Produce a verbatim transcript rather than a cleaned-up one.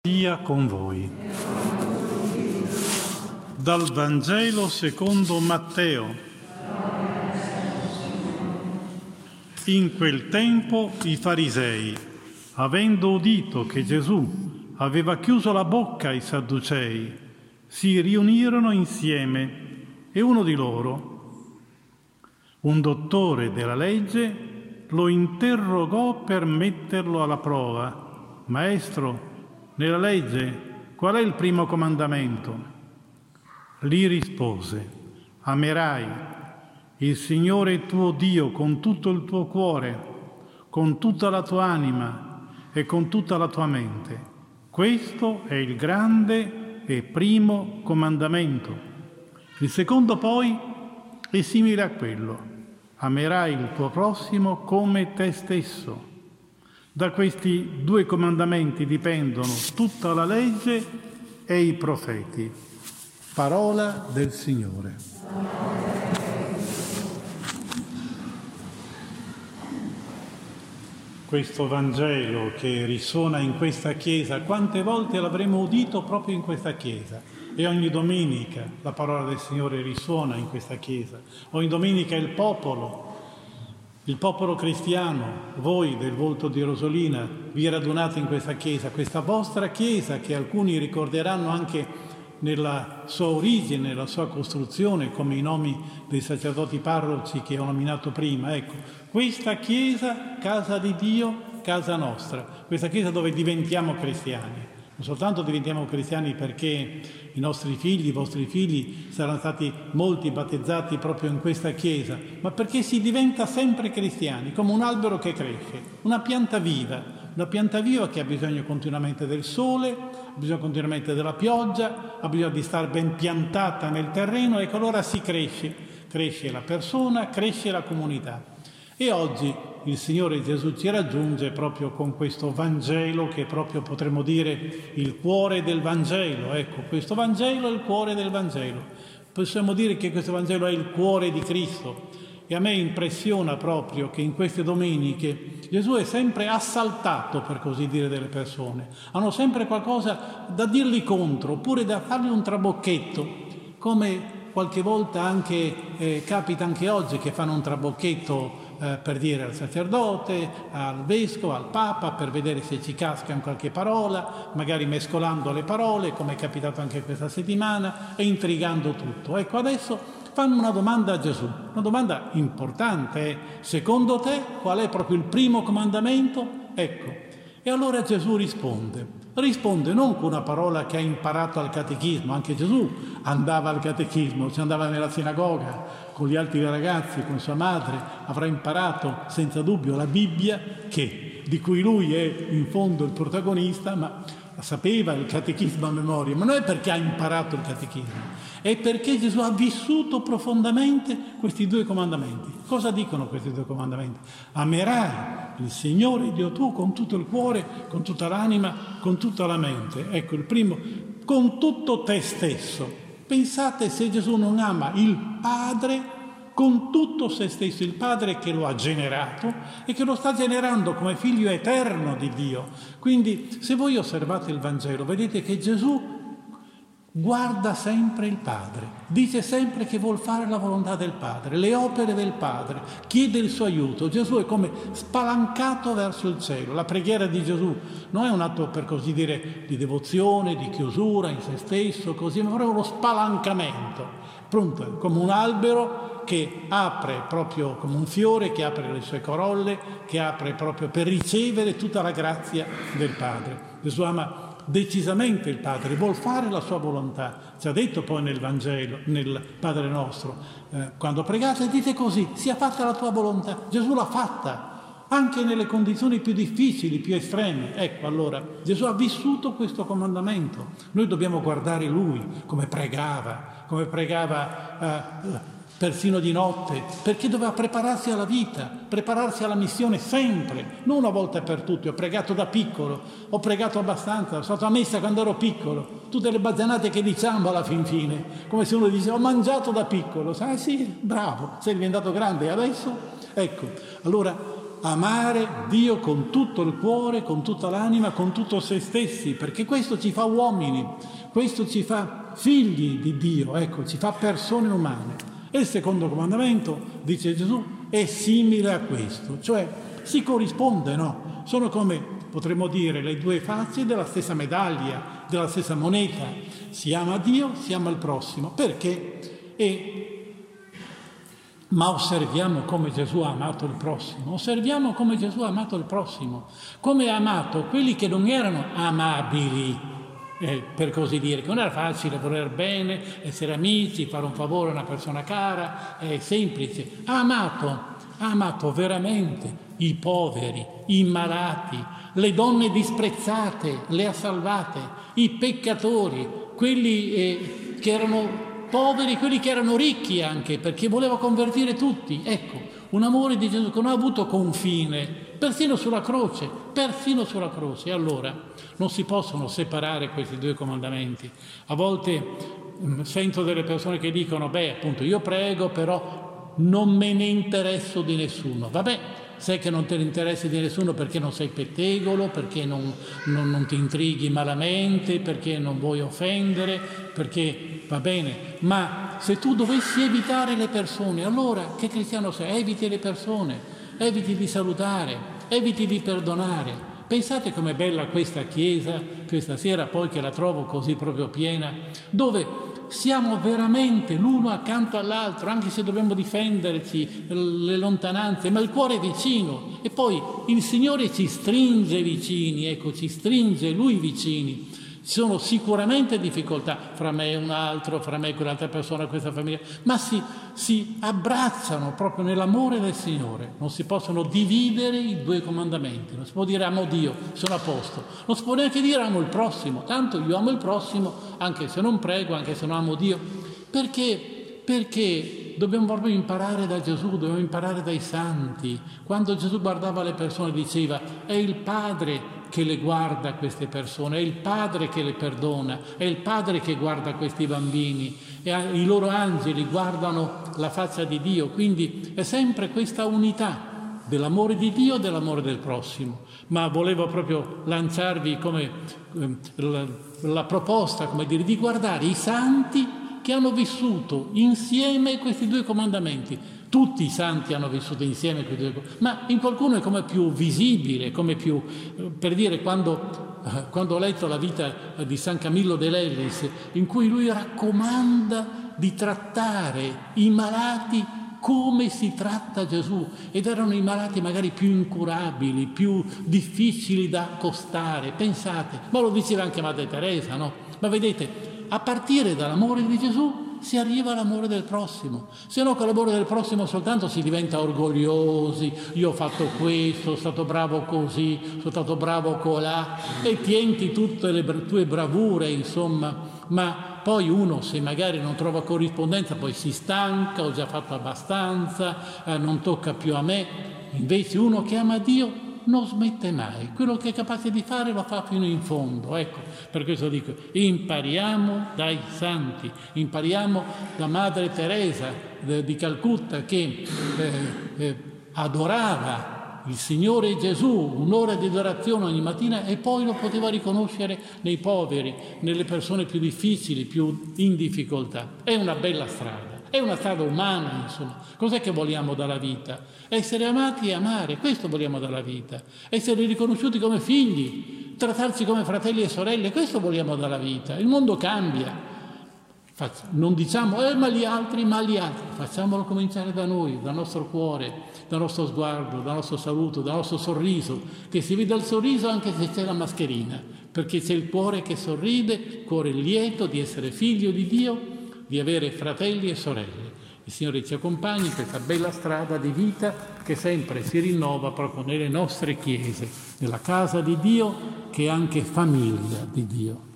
Sia con voi. Dal Vangelo secondo Matteo. In quel tempo i farisei, avendo udito che Gesù aveva chiuso la bocca ai Sadducei, si riunirono insieme e uno di loro, un dottore della legge, lo interrogò per metterlo alla prova. Maestro, nella legge, qual è il primo comandamento? Gli rispose: amerai il Signore tuo Dio con tutto il tuo cuore, con tutta la tua anima e con tutta la tua mente. Questo è il grande e primo comandamento. Il secondo poi è simile a quello: amerai il tuo prossimo come te stesso. Da questi due comandamenti dipendono tutta la legge e i profeti. Parola del Signore. Questo Vangelo che risuona in questa chiesa, quante volte l'avremo udito proprio in questa chiesa? E ogni domenica la parola del Signore risuona in questa chiesa. Ogni domenica il popolo Il popolo cristiano, voi del Volto di Rosolina, vi radunate in questa chiesa, questa vostra chiesa che alcuni ricorderanno anche nella sua origine, nella sua costruzione, come i nomi dei sacerdoti parroci che ho nominato prima. Ecco, questa chiesa, casa di Dio, casa nostra, questa chiesa dove diventiamo cristiani. Non soltanto diventiamo cristiani perché i nostri figli, i vostri figli saranno stati molti battezzati proprio in questa chiesa, ma perché si diventa sempre cristiani, come un albero che cresce, una pianta viva, una pianta viva che ha bisogno continuamente del sole, ha bisogno continuamente della pioggia, ha bisogno di stare ben piantata nel terreno e allora si cresce, cresce la persona, cresce la comunità. E oggi il Signore Gesù ci raggiunge proprio con questo Vangelo che proprio potremmo dire il cuore del Vangelo. Ecco, questo Vangelo è il cuore del Vangelo. Possiamo dire che questo Vangelo è il cuore di Cristo. E a me impressiona proprio che in queste domeniche Gesù è sempre assaltato, per così dire, delle persone. Hanno sempre qualcosa da dirgli contro, oppure da fargli un trabocchetto, come qualche volta anche eh, capita anche oggi che fanno un trabocchetto eh, per dire al sacerdote, al vescovo, al papa, per vedere se ci casca in qualche parola, magari mescolando le parole, come è capitato anche questa settimana, e intrigando tutto. Ecco, adesso fanno una domanda a Gesù, una domanda importante: è: secondo te qual è proprio il primo comandamento? Ecco, e allora Gesù risponde. Risponde non con una parola che ha imparato al catechismo, anche Gesù andava al catechismo, ci andava nella sinagoga con gli altri ragazzi, con sua madre, avrà imparato senza dubbio la Bibbia, che, di cui lui è in fondo il protagonista, ma sapeva il catechismo a memoria, ma non è perché ha imparato il catechismo, è perché Gesù ha vissuto profondamente questi due comandamenti. Cosa dicono questi due comandamenti? Amerai il Signore Dio tuo con tutto il cuore, con tutta l'anima, con tutta la mente. Ecco, il primo, con tutto te stesso. Pensate se Gesù non ama il Padre con tutto se stesso, il Padre che lo ha generato e che lo sta generando come figlio eterno di Dio. Quindi se voi osservate il Vangelo vedete che Gesù guarda sempre il Padre, dice sempre che vuol fare la volontà del Padre, le opere del Padre, chiede il suo aiuto. Gesù è come spalancato verso il cielo. La preghiera di Gesù non è un atto, per così dire, di devozione, di chiusura in se stesso, così, ma proprio uno spalancamento, pronto, come un albero che apre proprio come un fiore, che apre le sue corolle, che apre proprio per ricevere tutta la grazia del Padre. Gesù ama decisamente il Padre, vuol fare la sua volontà. Ci ha detto poi nel Vangelo, nel Padre nostro, eh, quando pregate dite così: sia fatta la tua volontà. Gesù l'ha fatta anche nelle condizioni più difficili, più estreme. Ecco, allora Gesù ha vissuto questo comandamento. Noi dobbiamo guardare lui, come pregava, come pregava eh, persino di notte, perché doveva prepararsi alla vita, prepararsi alla missione sempre, non una volta per tutti. Ho pregato da piccolo, ho pregato abbastanza, sono stato a messa quando ero piccolo, tutte le baggianate che diciamo alla fin fine, come se uno dice: ho mangiato da piccolo. Ah sì, bravo, sei diventato grande, e adesso? Ecco, allora amare Dio con tutto il cuore, con tutta l'anima, con tutto se stessi, perché questo ci fa uomini, questo ci fa figli di Dio, ecco, ci fa persone umane. E il secondo comandamento, dice Gesù, è simile a questo, cioè si corrisponde, no? Sono come, potremmo dire, le due facce della stessa medaglia, della stessa moneta. Si ama Dio, si ama il prossimo. Perché? E Ma osserviamo come Gesù ha amato il prossimo, osserviamo come Gesù ha amato il prossimo, come ha amato quelli che non erano amabili, eh, per così dire, che non era facile voler bene, essere amici, fare un favore a una persona cara, è semplice. Ha amato, ha amato veramente i poveri, i malati, le donne disprezzate, le ha salvate, i peccatori, quelli eh, che erano poveri, quelli che erano ricchi anche, perché voleva convertire tutti. Ecco, un amore di Gesù che non ha avuto confine, persino sulla croce, persino sulla croce. E allora non si possono separare questi due comandamenti. A volte mh, sento delle persone che dicono, beh, appunto, io prego, però non me ne interesso di nessuno. Vabbè, sai che non te ne interessi di nessuno perché non sei pettegolo, perché non, non, non ti intrighi malamente, perché non vuoi offendere, perché va bene, ma se tu dovessi evitare le persone, allora che cristiano sei? Eviti le persone, eviti di salutare, eviti di perdonare. Pensate com'è bella questa chiesa, questa sera poi che la trovo così proprio piena, dove siamo veramente l'uno accanto all'altro, anche se dobbiamo difenderci le lontananze, ma il cuore è vicino. E poi il Signore ci stringe vicini, ecco, ci stringe Lui vicini. Ci sono sicuramente difficoltà fra me e un altro, fra me e quell'altra persona, questa famiglia, ma si, si abbracciano proprio nell'amore del Signore. Non si possono dividere i due comandamenti, non si può dire amo Dio, sono a posto, non si può neanche dire amo il prossimo, tanto io amo il prossimo anche se non prego, anche se non amo Dio. Perché? Perché dobbiamo proprio imparare da Gesù, dobbiamo imparare dai santi. Quando Gesù guardava le persone diceva, è il Padre che le guarda queste persone, è il Padre che le perdona, è il Padre che guarda questi bambini, e i loro angeli guardano la faccia di Dio, quindi è sempre questa unità dell'amore di Dio e dell'amore del prossimo. Ma volevo proprio lanciarvi come eh, la, la proposta, come dire, di guardare i santi che hanno vissuto insieme questi due comandamenti. Tutti i santi hanno vissuto insieme questi due comandamenti, ma in qualcuno è come più visibile, come più, per dire, quando, quando ho letto la vita di San Camillo de Lellis, in cui lui raccomanda di trattare i malati come si tratta Gesù, ed erano i malati magari più incurabili, più difficili da accostare, pensate, ma lo diceva anche Madre Teresa, no? Ma vedete, a partire dall'amore di Gesù si arriva all'amore del prossimo, se no con l'amore del prossimo soltanto si diventa orgogliosi, io ho fatto questo, sono stato bravo così, sono stato bravo colà, e tienti tutte le tue bravure, insomma, ma poi uno, se magari non trova corrispondenza, poi si stanca, ho già fatto abbastanza, eh, non tocca più a me. Invece uno che ama Dio non smette mai, quello che è capace di fare lo fa fino in fondo. Ecco, per questo dico, impariamo dai santi, impariamo da Madre Teresa eh, di Calcutta, che eh, eh, adorava il Signore Gesù, un'ora di adorazione ogni mattina, e poi lo poteva riconoscere nei poveri, nelle persone più difficili, più in difficoltà. È una bella strada, è una strada umana, insomma. Cos'è che vogliamo dalla vita? Essere amati e amare, questo vogliamo dalla vita. Essere riconosciuti come figli, trattarci come fratelli e sorelle, questo vogliamo dalla vita. Il mondo cambia. Non diciamo, eh, ma gli altri, ma gli altri. Facciamolo cominciare da noi, dal nostro cuore, dal nostro sguardo, dal nostro saluto, dal nostro sorriso, che si veda il sorriso anche se c'è la mascherina, perché c'è il cuore che sorride, il cuore lieto di essere figlio di Dio, di avere fratelli e sorelle. Il Signore ci accompagni in questa bella strada di vita che sempre si rinnova proprio nelle nostre chiese, nella casa di Dio che è anche famiglia di Dio.